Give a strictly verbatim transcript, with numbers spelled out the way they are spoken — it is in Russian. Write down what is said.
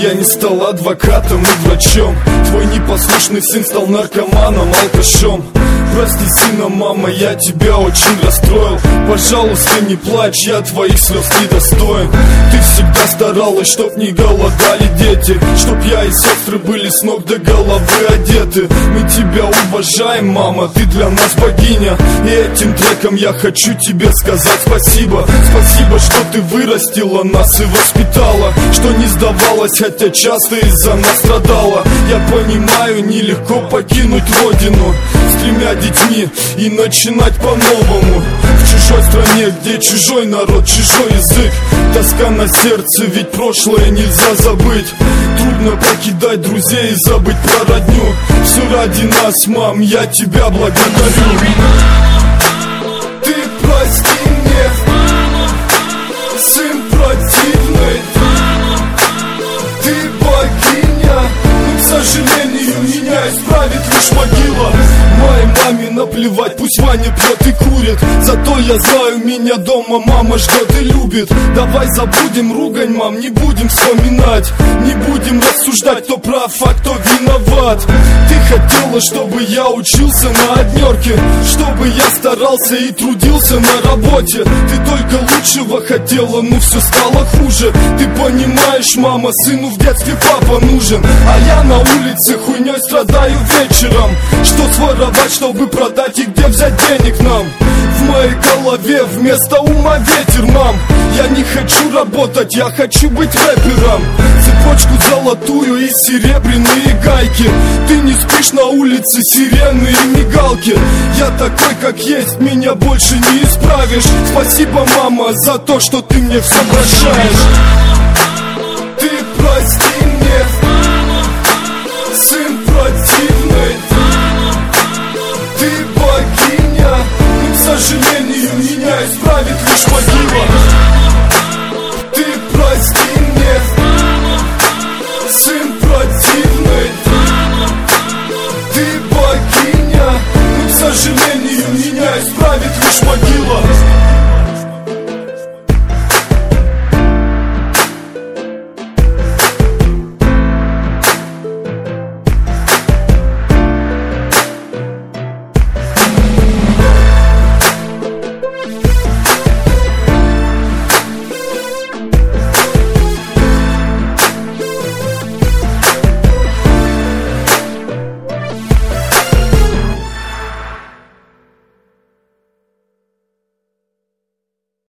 я не стал адвокатом и врачом. Твой непослушный сын стал наркоманом, алкашом. Прости, сына, мама, я тебя очень расстроил. Пожалуйста, не плачь, я твоих слез недостоин. Ты всегда старалась, чтоб не голодали дети, чтоб я и сестры были с ног до головы одеты. Мы тебя уважаем, мама, ты для нас богиня. И этим треком я хочу тебе сказать спасибо. Спасибо, что ты вырастила нас и воспитала, что не сдавалась, хотя часто из-за нас страдала. Я понимаю, нелегко покинуть родину с тремя детьми и начинать по-новому. В чужой стране, где чужой народ, чужой язык. Тоска на сердце, ведь прошлое нельзя забыть. Трудно покидать друзей и забыть про родню. Все ради нас, мам, я тебя благодарю. Ты прости мне, сын противный. Ты богиня, но, к сожалению, меня исправит лишь могила. Моей маме наплевать, пусть Ваня пьет и курит. Зато я знаю, меня дома мама ждет и любит. Давай забудем ругань, мам, не будем вспоминать. Не будем рассуждать, кто прав, а кто виноват. Ты хотела, чтобы я учился на однерке, чтобы я старался и трудился на работе. Ты только лучшего хотела, но все стало хуже. Ты понимаешь, мама, сыну в детстве папа нужен, а я на улице хуйней страдаю вечером. Что своровать, чтобы продать, и где взять денег нам? В моей голове вместо ума ветер, мам. Я не хочу работать, я хочу быть рэпером. Цепочку золотую и серебряные гайки. Ты не спишь на улице, сирены и мигалки. Я такой, как есть, меня больше не исправишь. Спасибо, мама, за то, что ты мне все прощаешь. Ты прости